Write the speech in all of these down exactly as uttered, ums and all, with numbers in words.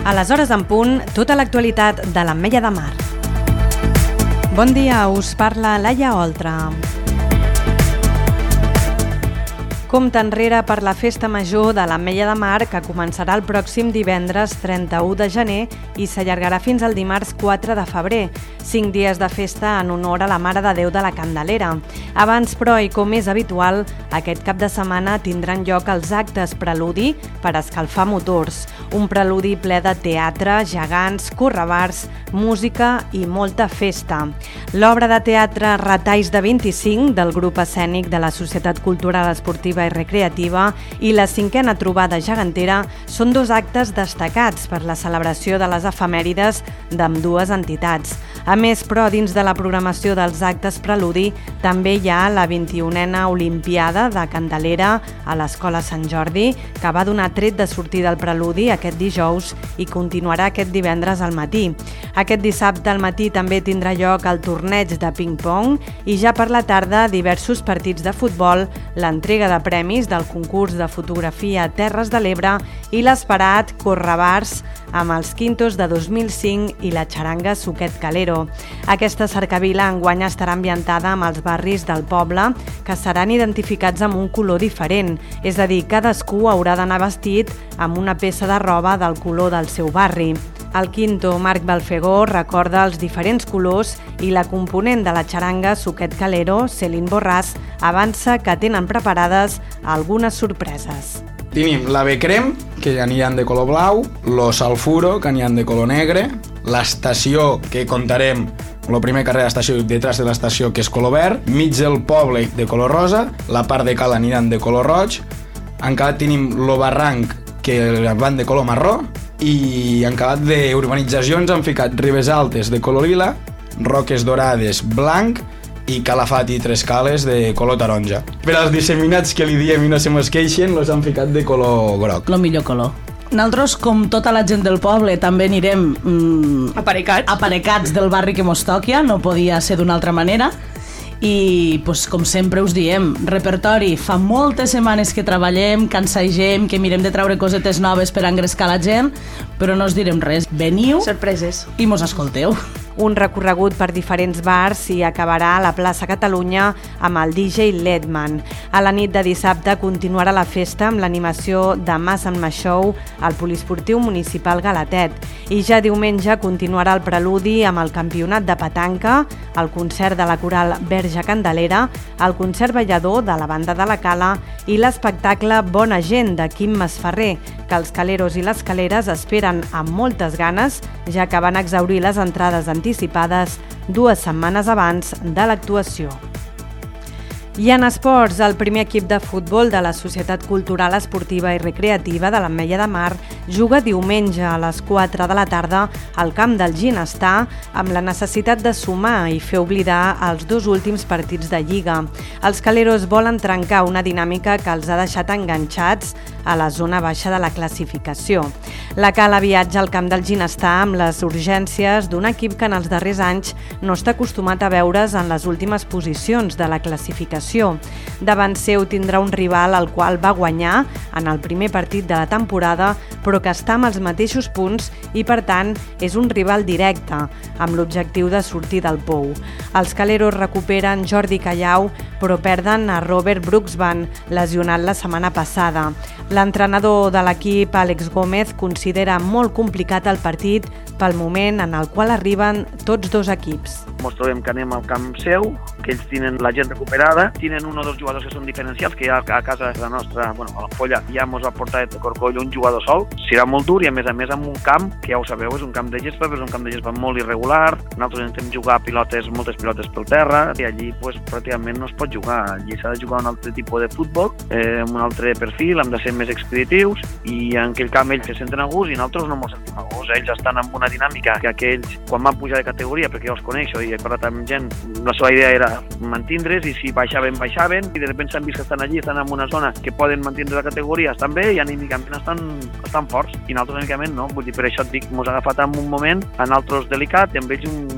A les hores en punt, tota l'actualitat de l'Ametlla de Mar. Bon dia, us parla Laia Oltra. Compte enrere per la Festa Major de l'Ametlla de Mar, que començarà el pròxim divendres trenta-u de gener i s'allargarà fins al dimarts quatre de febrer, cinc dies de festa en honor a la Mare de Déu de la Candelera. Abans, però, i com és habitual, aquest cap de setmana tindran lloc els actes preludi per escalfar motors. Un preludi ple de teatre, gegants, correbars, música i molta festa. L'obra de teatre Retalls de vint-i-cinc del grup escènic de la Societat Cultural Esportiva i Recreativa i la cinquena trobada gegantera són dos actes destacats per la celebració de les efemèrides d'ambdues entitats. A més, però, dins de la programació dels actes preludi també hi ha la vint-i-unena Olimpiada de Candelera a l'Escola Sant Jordi, que va donar tret de sortida al preludi aquest dijous i continuarà aquest divendres al matí. Aquest dissabte al matí també tindrà lloc el torneig de ping-pong i ja per la tarda diversos partits de futbol, l'entrega de premis del concurs de fotografia Terres de l'Ebre i l'esperat Correbars amb els quintos de dos mil cinc i la xaranga Suquet Calero. Aquesta cercavila enguany estarà ambientada amb els barris del poble, que seran identificats amb un color diferent, és a dir, cadascú haurà d'anar vestit amb una peça de roba del color del seu barri. El quinto, Marc Balfegó, recorda els diferents colors i la component de la xaranga Suquet Calero, Céline Borràs, avança que tenen preparades algunes sorpreses. Tenim la B-Crem, que ja n'hi ha de color blau, lo Salfuro, que n'hi ha de color negre, l'estació, que contarem el primer carrer de l'estació detrás de l'estació, que és color verd, mig del poble de color rosa, la part de cala aniran de color roig, encara tenim lo barranc, que van de color marró, i en acabat d'urbanitzacions han ficat Ribes Altes de color lila, Roques Dorades blanc i Calafat i Tres Cales de color taronja. Per als disseminats que li diem i no se mos queixen, los han ficat de color groc. Lo millor color. Nosaltres, com tota la gent del poble, també anirem mmm, aparecats. aparecats del barri que mos toquia, no podia ser d'una altra manera. I, pues, com sempre us diem, repertori, fa moltes setmanes que treballem, que ensagem, que mirem de treure cosetes noves per engrescar la gent, però no us direm res. Veniu sorpreses i mos escolteu. Un recorregut per diferents bars i acabarà a la plaça Catalunya amb el D J Ledman. A la nit de dissabte continuarà la festa amb l'animació de Mas en Mas Show al Poliesportiu Municipal Galatet. I ja diumenge continuarà el preludi amb el campionat de petanca, el concert de la coral Verge Candelera, el concert ballador de la banda de la Cala i l'espectacle Bona Gent de Quim Masferrer, que els caleros i les caleres esperen amb moltes ganes, ja que van exhaurir les entrades anticipades dues setmanes abans de l'actuació. I en esports, el primer equip de futbol de la Societat Cultural Esportiva i Recreativa de l'Ametlla de Mar juga diumenge a les quatre de la tarda al camp del Ginestar amb la necessitat de sumar i fer oblidar els dos últims partits de Lliga. Els caleros volen trencar una dinàmica que els ha deixat enganxats a la zona baixa de la classificació. La Cala viatja al camp del Ginestar amb les urgències d'un equip que en els darrers anys no està acostumat a veure's en les últimes posicions de la classificació. Davant seu tindrà un rival al qual va guanyar en el primer partit de la temporada, però que està amb els mateixos punts i, per tant, és un rival directe, amb l'objectiu de sortir del pou. Els caleros recuperen Jordi Callau, però perden a Robert Bruxban, lesionat la setmana passada. L'entrenador de l'equip, Àlex Gómez, considera molt complicat el partit pel moment en el qual arriben tots dos equips. Ens trobem que anem al camp seu, que ells tenen la gent recuperada, tenen un o dos jugadors que són diferencials, que ja a casa de la nostra, bueno, a l'Ampolla, ja ens va portar de Corcoll un jugador sol. Serà molt dur i, a més a més, amb un camp, que ja ho sabeu, és un camp de gespa, però és un camp de gespa molt irregular. Nosaltres intentem jugar pilotes, moltes pilotes pel terra, i allí pues, pràcticament no es pot jugar. Allí s'ha de jugar un altre tipus de futbol, eh, amb un altre perfil, hem de ser més expeditius, i en aquell camp ells se senten a gust i nosaltres no ens sentim a gust. Ells estan amb una dinàmica que aquells, quan van pujar de categoria, perquè jo els coneixo i he parlat amb gent, la seva idea era mantindre's, i si baixaven, baixaven, i de sobte s'han vist que estan allí, estan en una zona que poden mantindre la categoria, estan bé i anímicament estan, estan forts, i nosaltres anímicament no. Vull dir, per això et dic, ens ha agafat en un moment, en altres delicat, i amb ells un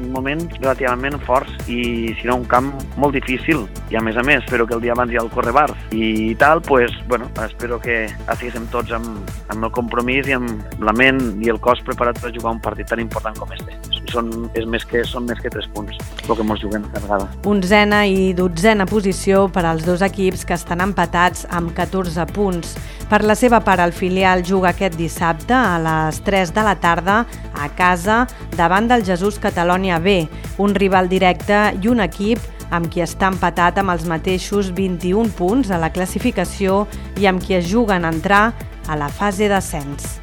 uns moments relativament forts i serà un camp molt difícil. I a més a més, espero que el dia abans hi ha el correbars i tal, pues, bueno, espero que estiguem tots amb, amb el compromís i amb la ment i el cos preparat per jugar un partit tan important com este. Són, és més que, són més que tres punts el que ens juguem cada vegada. Onzena i dotzena posició per als dos equips que estan empatats amb catorze punts. Per la seva part, el filial juga aquest dissabte a les tres de la tarda a casa davant del Jesús Catalonia B, un rival directe i un equip amb qui està empatat amb els mateixos vint-i-un punts a la classificació i amb qui es juguen a entrar a la fase d'ascens.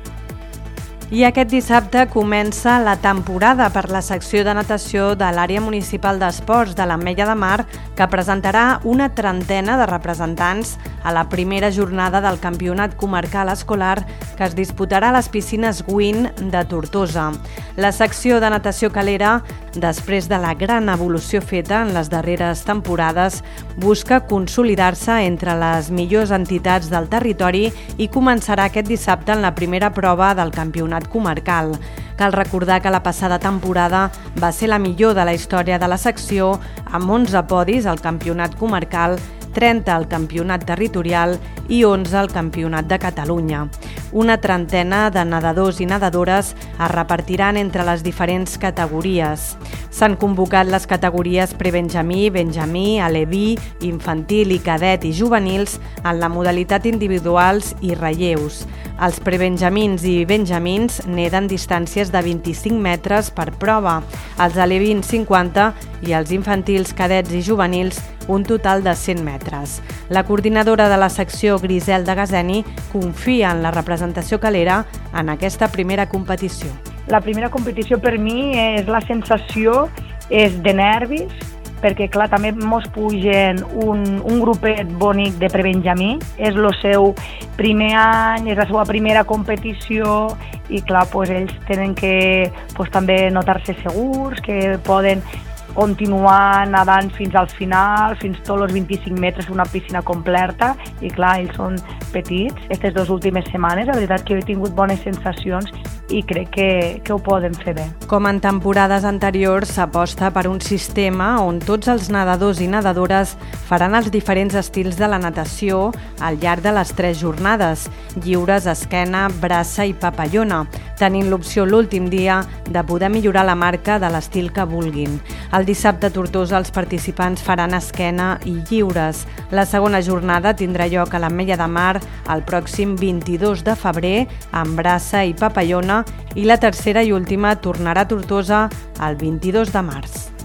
I aquest dissabte comença la temporada per la secció de natació de l'àrea municipal d'esports de l'Ametlla de Mar, que presentarà una trentena de representants a la primera jornada del Campionat Comarcal Escolar que es disputarà a les piscines Gwin de Tortosa. La secció de natació calera, després de la gran evolució feta en les darreres temporades, busca consolidar-se entre les millors entitats del territori i començarà aquest dissabte en la primera prova del campionat comarcal. Cal recordar que la passada temporada va ser la millor de la història de la secció, amb onze podis al campionat comarcal, trenta al campionat territorial i onze al campionat de Catalunya. Una trentena de nedadors i nedadores es repartiran entre les diferents categories. S'han convocat les categories prebenjamí, benjamí, aleví, infantil i cadet i juvenils en la modalitat individuals i relleus. Els prebenjamins i benjamins neden distàncies de vint-i-cinc metres per prova, els alevins cinquanta i els infantils, cadets i juvenils un total de cent metres. La coordinadora de la secció, Griselda Gazeni, confia en la representació calera en aquesta primera competició. La primera competició per mi és la sensació és de nervis, perquè clar, també mos pugen un, un grupet bonic de prebenjamí, és el seu primer any, és la seva primera competició i clar, pues, ells tenen que pues, també notar-se segurs, que poden continuar nedant fins al final, fins tots els vint-i-cinc metres, una piscina completa, i clar, ells són petits. Aquestes dues últimes setmanes, la veritat que he tingut bones sensacions i crec que, que ho poden fer bé. Com en temporades anteriors, s'aposta per un sistema on tots els nedadors i nedadores faran els diferents estils de la natació al llarg de les tres jornades, lliures, esquena, braça i papallona, tenint l'opció l'últim dia de poder millorar la marca de l'estil que vulguin. El dissabte a Tortosa els participants faran esquena i lliures. La segona jornada tindrà lloc a l'Ametlla de Mar el pròxim vint-i-dos de febrer amb braça i papallona i la tercera i última tornarà a Tortosa el vint-i-dos de març.